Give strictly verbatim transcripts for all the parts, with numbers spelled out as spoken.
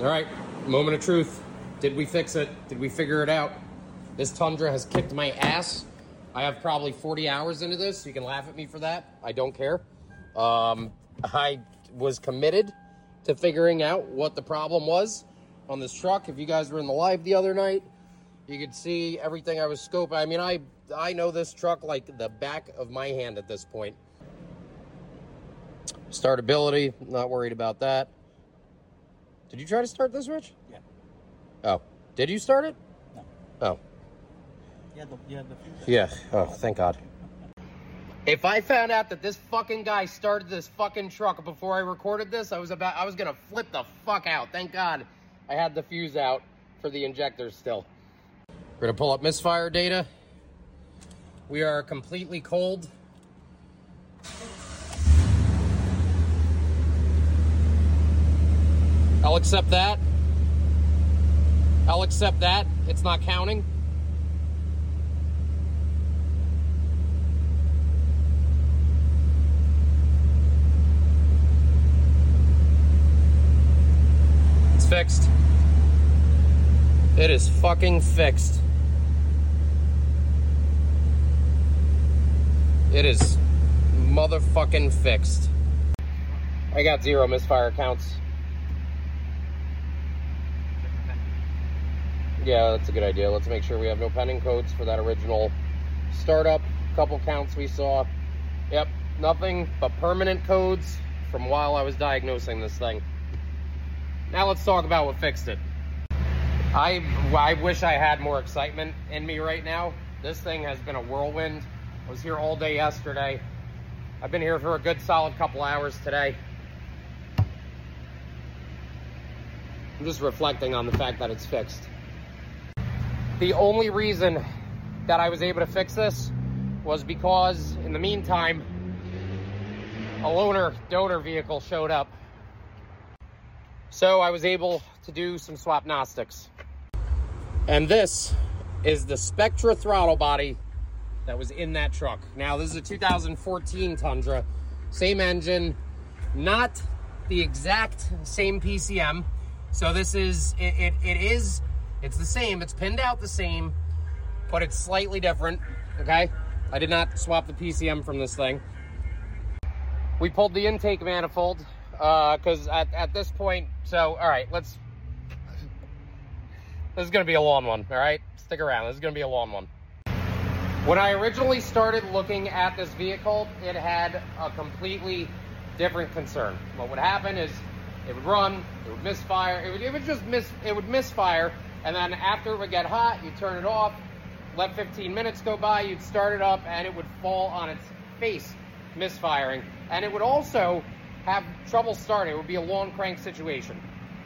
All right, moment of truth. Did we fix it? Did we figure it out? This Tundra has kicked my ass. I have probably forty hours into this. You can laugh at me for that. I don't care. Um, I was committed to figuring out what the problem was on this truck. If you guys were in the live the other night, you could see everything I was scoping. I mean, I, I know this truck like the back of my hand at this point. Startability, not worried about that. Did you try to start this, Rich? Yeah. Oh, did you start it? No. Oh. Yeah, the, yeah, the fuse. Yeah. Oh, thank God. If I found out that this fucking guy started this fucking truck before I recorded this, I was about, I was gonna flip the fuck out. Thank God I had the fuse out for the injectors still. We're gonna pull up misfire data. We are completely cold. I'll accept that. I'll accept that. It's not counting. It's fixed. It is fucking fixed. It is motherfucking fixed. I got zero misfire counts. Yeah, that's a good idea. Let's make sure we have no pending codes for that original startup. Couple counts we saw. Yep, nothing but permanent codes from while I was diagnosing this thing. Now let's talk about what fixed it. I, I wish I had more excitement in me right now. This thing has been a whirlwind. I was here all day yesterday. I've been here for a good solid couple hours today. I'm just reflecting on the fact that it's fixed. The only reason that I was able to fix this was because, in the meantime, a loaner donor vehicle showed up. So I was able to do some swapnostics. And this is the Spectra throttle body that was in that truck. Now, this is a two thousand fourteen Tundra. Same engine, not the exact same P C M. So this is, it, it, it is... It's the same, it's pinned out the same, but it's slightly different, okay? I did not swap the P C M from this thing. We pulled the intake manifold, uh, because at, at this point, so, all right, let's, this is gonna be a long one, all right? Stick around, this is gonna be a long one. When I originally started looking at this vehicle, it had a completely different concern. What would happen is, it would run, it would misfire, it would, it would just miss, it would misfire, and then after it would get hot, you'd turn it off, let fifteen minutes go by, you'd start it up, and it would fall on its face, misfiring. And it would also have trouble starting. It would be a long crank situation.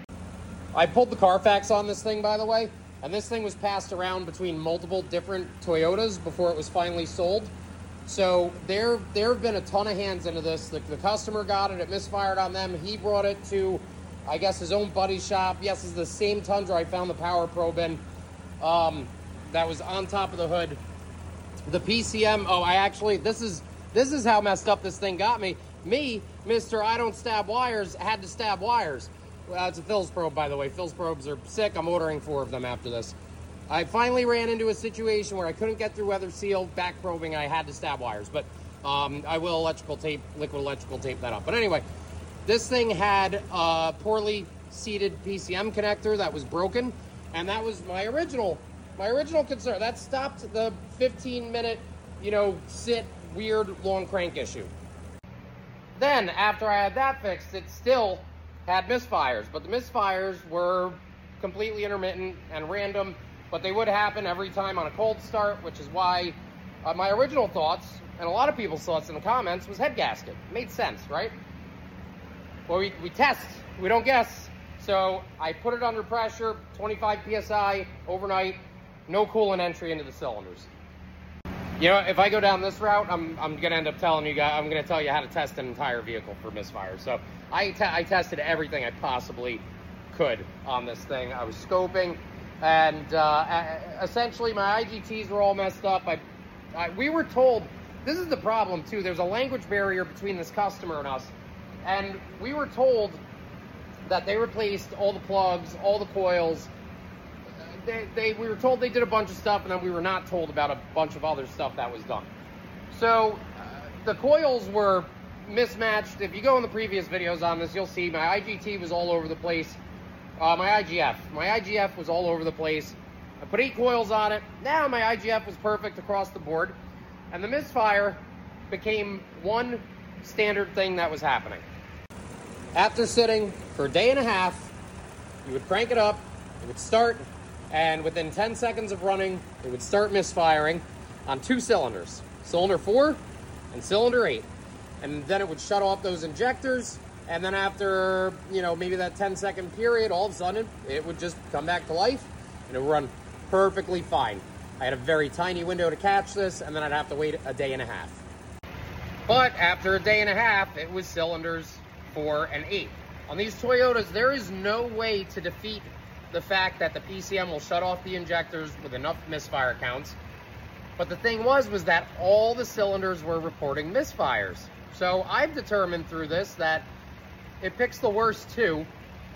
I pulled the Carfax on this thing, by the way, and this thing was passed around between multiple different Toyotas before it was finally sold. So there, there have been a ton of hands into this. The, the customer got it, it misfired on them. He brought it to, I guess, his own buddy's shop. Yes, it's the same Tundra I found the power probe in. Um, that was on top of the hood. The P C M, oh, I actually, this is this is how messed up this thing got me. Me, Mister I don't stab wires, had to stab wires. Well, it's a Phil's probe, by the way. Phil's probes are sick. I'm ordering four of them after this. I finally ran into a situation where I couldn't get through weather seal, back probing, I had to stab wires. But um, I will electrical tape, liquid electrical tape that up. But anyway, this thing had a poorly seated P C M connector that was broken, and that was my original, my original concern. That stopped the fifteen minute, you know, sit, weird, long crank issue. Then, after I had that fixed, it still had misfires, but the misfires were completely intermittent and random, but they would happen every time on a cold start, which is why uh, my original thoughts, and a lot of people's thoughts in the comments, was head gasket. It made sense, right? Well, we, we test, we don't guess. So I put it under pressure, twenty-five P S I, overnight, no coolant entry into the cylinders. You know, if I go down this route, I'm, I'm gonna end up telling you guys, I'm gonna tell you how to test an entire vehicle for misfire. So I, te I tested everything I possibly could on this thing. I was scoping, and uh, essentially my I G Ts were all messed up. I, I, we were told, this is the problem too, there's a language barrier between this customer and us. And we were told that they replaced all the plugs, all the coils. They, they, we were told they did a bunch of stuff, and then we were not told about a bunch of other stuff that was done. So uh, the coils were mismatched. If you go in the previous videos on this, you'll see my I G T was all over the place. Uh, my I G F. My I G F was all over the place. I put eight coils on it. Now my I G F was perfect across the board. And the misfire became one standard thing that was happening. After sitting for a day and a half, you would crank it up, it would start, and within ten seconds of running, it would start misfiring on two cylinders, cylinder four and cylinder eight. And then it would shut off those injectors, and then after, you know, maybe that ten second period, all of a sudden, it would just come back to life, and it would run perfectly fine. I had a very tiny window to catch this, and then I'd have to wait a day and a half. But after a day and a half, it was cylinders four and eight. On these Toyotas, there is no way to defeat the fact that the P C M will shut off the injectors with enough misfire counts. But the thing was, was that all the cylinders were reporting misfires. So I've determined through this that it picks the worst two.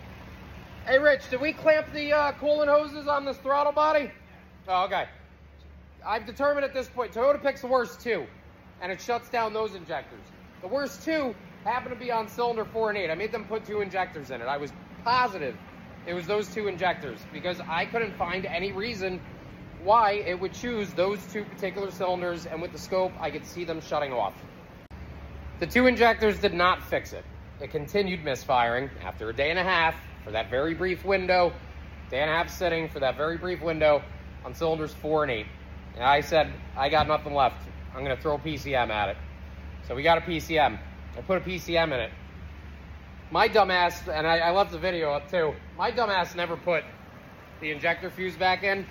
Hey Rich, did we clamp the uh, coolant hoses on this throttle body? Oh, okay. I've determined at this point, Toyota picks the worst two, and it shuts down those injectors. The worst two happen to be on cylinder four and eight. I made them put two injectors in it. I was positive it was those two injectors because I couldn't find any reason why it would choose those two particular cylinders, and with the scope, I could see them shutting off. The two injectors did not fix it. It continued misfiring after a day and a half for that very brief window, day and a half sitting for that very brief window on cylinders four and eight. And I said, I got nothing left. I'm gonna throw a P C M at it. So we got a P C M. I put a P C M in it. My dumbass, and I, I left the video up too, my dumbass never put the injector fuse back in.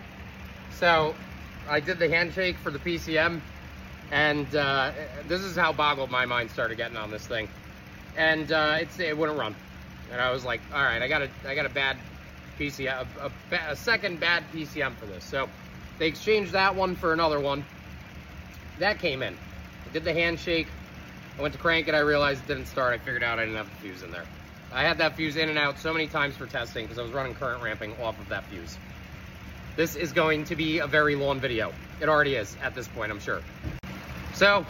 So I did the handshake for the P C M, and uh, this is how boggled my mind started getting on this thing. And uh, it's, it wouldn't run. And I was like, all right, I got a, I got a bad P C M, a, a, a second bad P C M for this. So they exchanged that one for another one. That came in. I did the handshake. I went to crank it. I realized it didn't start. I figured out I didn't have the fuse in there. I had that fuse in and out so many times for testing because I was running current ramping off of that fuse. This is going to be a very long video. It already is at this point, I'm sure. So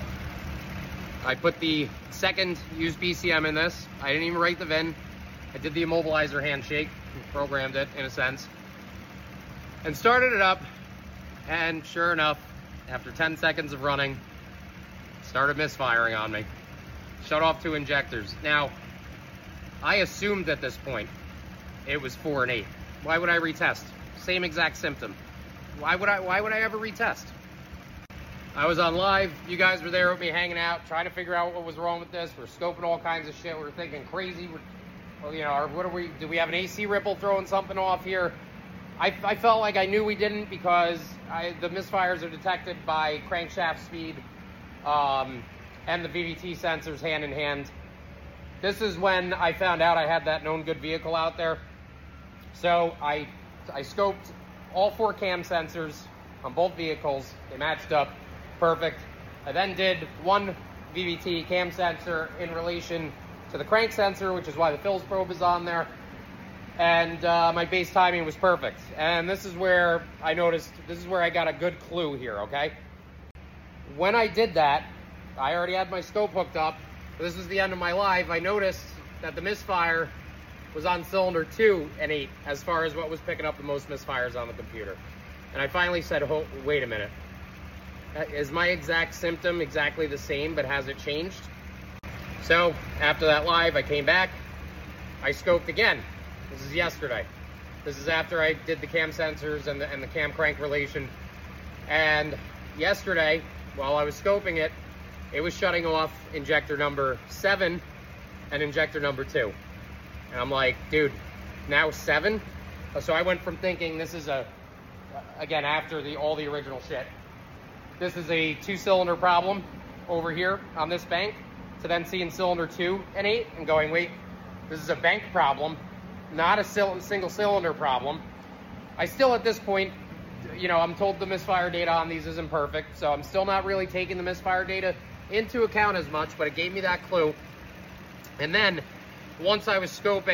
I put the second used P C M in this. I didn't even write the V I N. I did the immobilizer handshake, programmed it in a sense, and started it up. And sure enough, after ten seconds of running, started misfiring on me. Shut off two injectors. Now, I assumed at this point it was four and eight. Why would I retest? Same exact symptom. Why would I, why would I ever retest? I was on live. You guys were there with me hanging out, trying to figure out what was wrong with this. We're scoping all kinds of shit. We were thinking crazy. We're, well, you know, what are we, do we have an A C ripple throwing something off here? I, I felt like I knew we didn't because I, the misfires are detected by crankshaft speed um, and the V V T sensors hand in hand. This is when I found out I had that known good vehicle out there. So I, I scoped all four cam sensors on both vehicles. They matched up perfect. I then did one V V T cam sensor in relation to the crank sensor, which is why the Phil's probe is on there. And uh, my base timing was perfect. And this is where I noticed, this is where I got a good clue here, okay? When I did that, I already had my scope hooked up. This was the end of my live. I noticed that the misfire was on cylinder two and eight as far as what was picking up the most misfires on the computer. And I finally said, oh, wait a minute. Is my exact symptom exactly the same, but has it changed? So after that live, I came back, I scoped again. This is yesterday. This is after I did the cam sensors and the, and the cam crank relation. And yesterday, while I was scoping it, it was shutting off injector number seven and injector number two. And I'm like, dude, now seven? So I went from thinking this is a, again, after the all the original shit, this is a two-cylinder problem over here on this bank, to then seeing cylinder two and eight and going, wait, this is a bank problem, not a single cylinder problem. I still, at this point, you know, I'm told the misfire data on these isn't perfect, so I'm still not really taking the misfire data into account as much, but it gave me that clue. And then, once I was scoping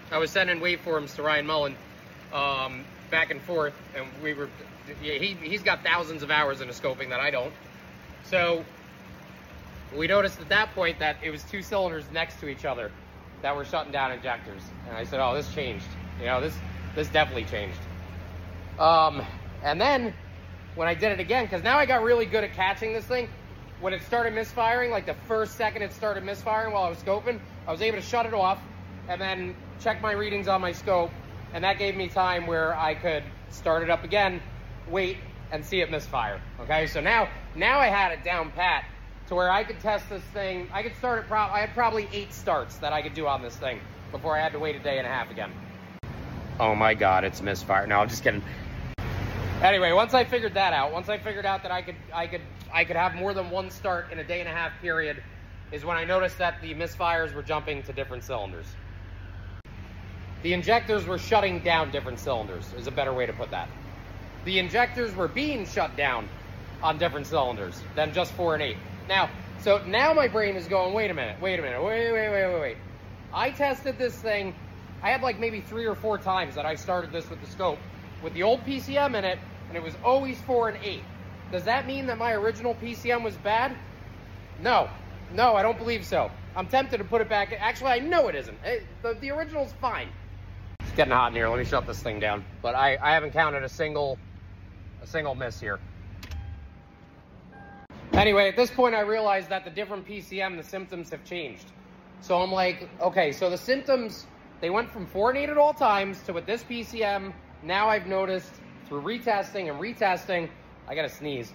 I was sending waveforms to Ryan Mullen um, back and forth, and we were, yeah, he, he's got thousands of hours in a scoping that I don't. So we noticed at that point that it was two cylinders next to each other that were shutting down injectors. And I said, oh, this changed. You know, this, this definitely changed. Um, and then when I did it again, because now I got really good at catching this thing, when it started misfiring, like the first second it started misfiring while I was scoping, I was able to shut it off and then check my readings on my scope, and that gave me time where I could start it up again, wait, and see it misfire. Okay, so now now I had it down pat to where I could test this thing. I could start it, pro I had probably eight starts that I could do on this thing before I had to wait a day and a half again. Oh my God, it's misfire. No, I'm just kidding. Anyway, once I figured that out, once I figured out that I could, I could, I could have more than one start in a day and a half period, is when I noticed that the misfires were jumping to different cylinders. The injectors were shutting down different cylinders, is a better way to put that. The injectors were being shut down on different cylinders than just four and eight. Now, so now my brain is going, wait a minute, wait a minute, wait, wait, wait, wait, wait. I tested this thing, I had like maybe three or four times that I started this with the scope, with the old P C M in it, and it was always four and eight. Does that mean that my original P C M was bad? No, no, I don't believe so. I'm tempted to put it back. Actually, I know it isn't. It, the, the original's fine. It's getting hot in here. Let me shut this thing down. But I, I haven't counted a single, a single miss here. Anyway, at this point, I realized that the different P C M, the symptoms have changed. So I'm like, okay, so the symptoms, they went from four and eight at all times to with this P C M, now I've noticed through retesting and retesting, I gotta sneeze.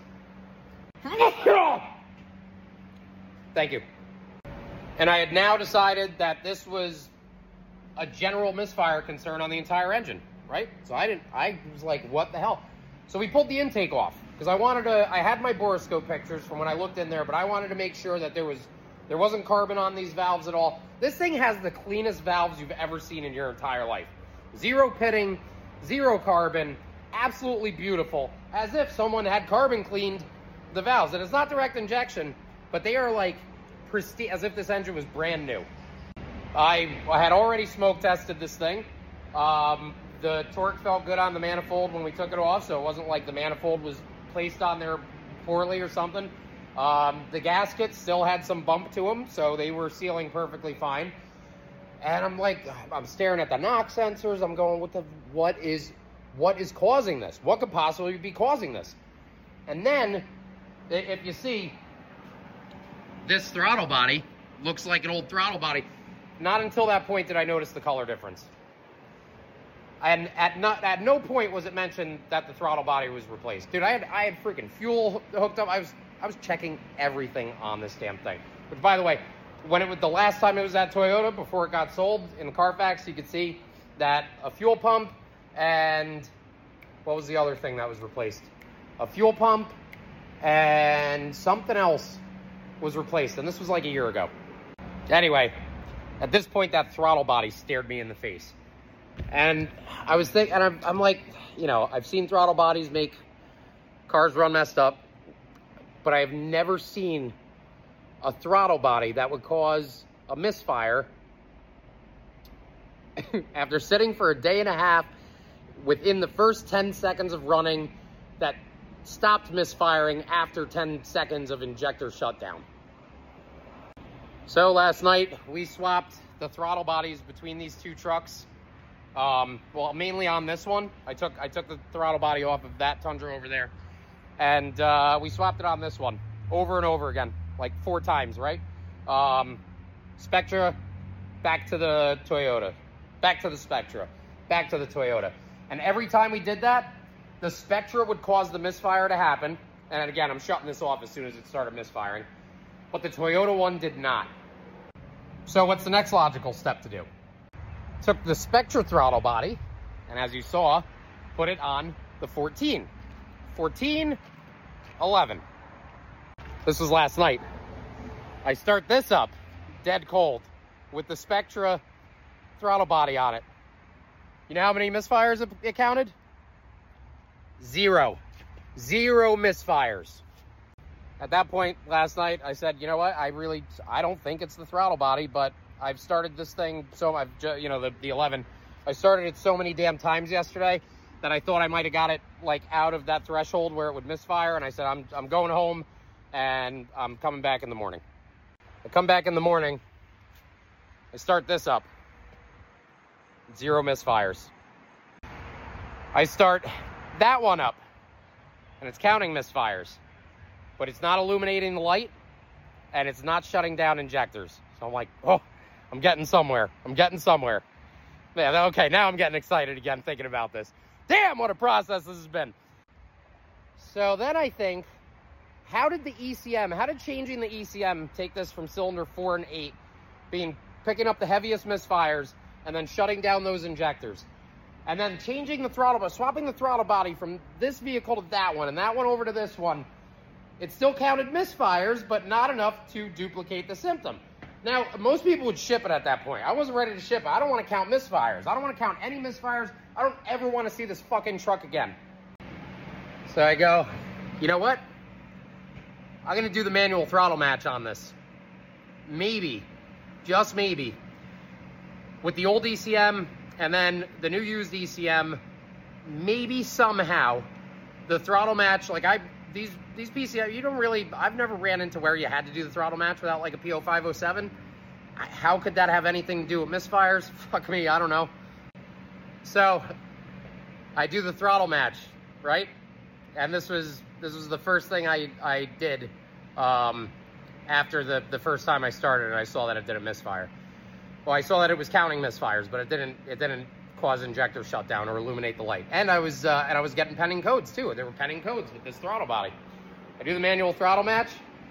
Thank you. And I had now decided that this was a general misfire concern on the entire engine, right? So I didn't, I was like, what the hell? So we pulled the intake off because I wanted to, I had my borescope pictures from when I looked in there, but I wanted to make sure that there was, there wasn't carbon on these valves at all. This thing has the cleanest valves you've ever seen in your entire life. Zero pitting, zero carbon, absolutely beautiful, as if someone had carbon cleaned the valves. And it's not direct injection, but they are like pristine, as if this engine was brand new. I, I had already smoke tested this thing. Um, the torque felt good on the manifold when we took it off, so it wasn't like the manifold was placed on there poorly or something. Um, the gaskets still had some bump to them, so they were sealing perfectly fine. And I'm like, I'm staring at the NOx sensors. I'm going, what the, what is, what is causing this? What could possibly be causing this? And then, if you see, this throttle body looks like an old throttle body. Not until that point did I notice the color difference. And at not at no point was it mentioned that the throttle body was replaced. Dude, I had I had freaking fuel hooked up. I was I was checking everything on this damn thing. Which, by the way, when it was the last time it was at Toyota before it got sold in Carfax, you could see that a fuel pump and what was the other thing that was replaced? A fuel pump and something else was replaced, and this was like a year ago. Anyway, at this point, that throttle body stared me in the face. And I was thinking, and I'm, I'm like, you know, I've seen throttle bodies make cars run messed up, but I've never seen a throttle body that would cause a misfire after sitting for a day and a half within the first ten seconds of running that stopped misfiring after ten seconds of injector shutdown. So last night we swapped the throttle bodies between these two trucks. Um, well, mainly on this one. I took I took the throttle body off of that Tundra over there, and uh, we swapped it on this one over and over again, like four times, right? Um, Spectra, back to the Toyota, back to the Spectra, back to the Toyota. And every time we did that, the Spectra would cause the misfire to happen. And again, I'm shutting this off as soon as it started misfiring. But the Toyota one did not. So what's the next logical step to do? Took the Spectra throttle body, and as you saw, put it on the fourteen. fourteen, eleven. This was last night. I start this up, dead cold, with the Spectra throttle body on it. You know how many misfires it, it counted? Zero. Zero misfires. At that point last night, I said, you know what? I really, I don't think it's the throttle body, but I've started this thing, so I've, you know, the, the eleven, I started it so many damn times yesterday that I thought I might have got it like out of that threshold where it would misfire. And I said, I'm, I'm going home and I'm coming back in the morning. I come back in the morning, I start this up, zero misfires. I start that one up and it's counting misfires, but it's not illuminating the light and it's not shutting down injectors. So I'm like, oh, I'm getting somewhere. I'm getting somewhere. Yeah, okay, now I'm getting excited again thinking about this. Damn, what a process this has been. So then I think, how did the E C M, how did changing the E C M take this from cylinder four and eight, being picking up the heaviest misfires and then shutting down those injectors? And then changing the throttle, but swapping the throttle body from this vehicle to that one and that one over to this one, it still counted misfires, but not enough to duplicate the symptom. Now, most people would ship it at that point. I wasn't ready to ship it. I don't want to count misfires. I don't want to count any misfires. I don't ever want to see this fucking truck again. So I go, you know what? I'm going to do the manual throttle match on this. Maybe, just maybe, with the old E C M and then the new used E C M, maybe somehow the throttle match, like I, these, these P C M, you don't really, I've never ran into where you had to do the throttle match without like a P O five oh seven. How could that have anything to do with misfires? Fuck me, I don't know. So I do the throttle match, right? And this was, this was the first thing I, I did um, after the, the first time I started and I saw that it didn't misfire. Well, I saw that it was counting misfires, but it didn't, it didn't cause injector shutdown or illuminate the light. And I was, uh, and I was getting pending codes too. There were pending codes with this throttle body. I do the manual throttle match.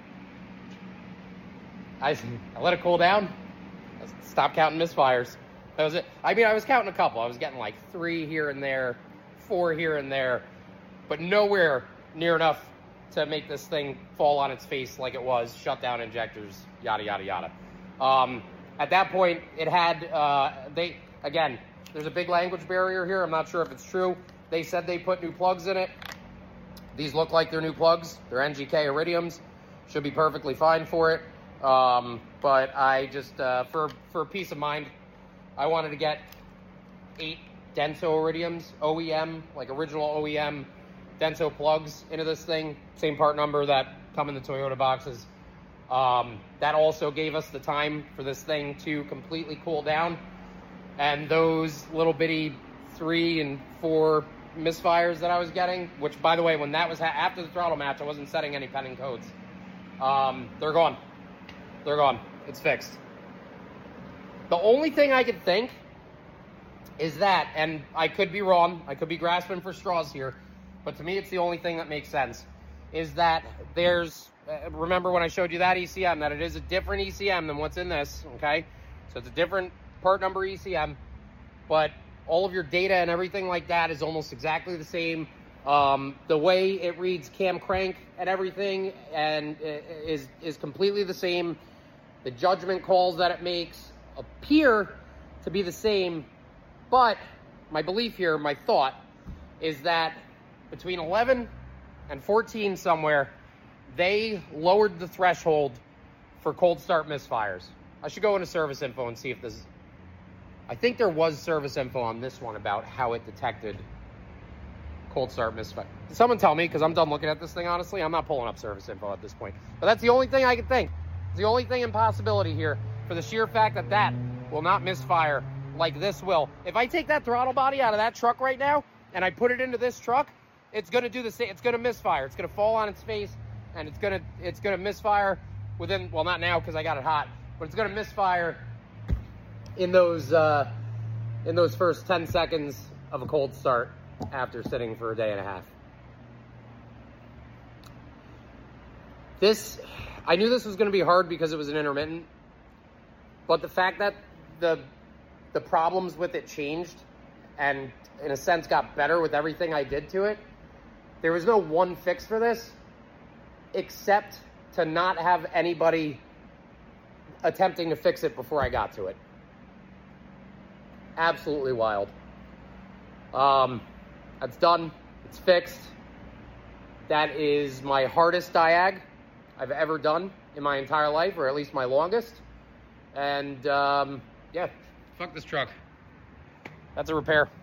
I, I let it cool down. I stopped counting misfires. That was it. I mean, I was counting a couple. I was getting like three here and there, four here and there, but nowhere near enough to make this thing fall on its face like it was, shut down injectors, yada, yada, yada. Um, at that point, it had, uh, they, again, there's a big language barrier here. I'm not sure if it's true. They said they put new plugs in it. These look like they're new plugs. They're N G K Iridiums. Should be perfectly fine for it. Um, but I just, uh, for, for peace of mind, I wanted to get eight Denso Iridiums, O E M, like original O E M Denso plugs into this thing. Same part number that come in the Toyota boxes. Um, that also gave us the time for this thing to completely cool down. And those little bitty three and four misfires that I was getting, which by the way, when that was ha after the throttle match, I wasn't setting any pending codes. Um, they're gone. They're gone. It's fixed. The only thing I could think is that, and I could be wrong, I could be grasping for straws here, but to me it's the only thing that makes sense, is that there's, uh, remember when I showed you that E C M, that it is a different E C M than what's in this, okay? So it's a different part number E C M, but all of your data and everything like that is almost exactly the same. Um, the way it reads cam crank and everything and is, is completely the same. The judgment calls that it makes appear to be the same, but my belief here, my thought, is that between eleven and fourteen somewhere, they lowered the threshold for cold start misfires. I should go into service info and see if this, I think there was service info on this one about how it detected cold start misfire. Can someone tell me? Because I'm done looking at this thing, honestly. I'm not pulling up service info at this point. But that's the only thing I can think. It's the only thing in possibility here, for the sheer fact that that will not misfire like this will. If I take that throttle body out of that truck right now and I put it into this truck, it's going to do the same. It's going to misfire. It's going to fall on its face and it's going to it's going to misfire within, well, not now because I got it hot, but it's going to misfire in those uh, in those first ten seconds of a cold start after sitting for a day and a half. This, I knew this was going to be hard because it was an intermittent, but the fact that the the problems with it changed and in a sense got better with everything I did to it, there was no one fix for this except to not have anybody attempting to fix it before I got to it. Absolutely wild. Um, that's done. It's fixed. That is my hardest diag I've ever done in my entire life, or at least my longest. And um, yeah, fuck this truck. That's a repair.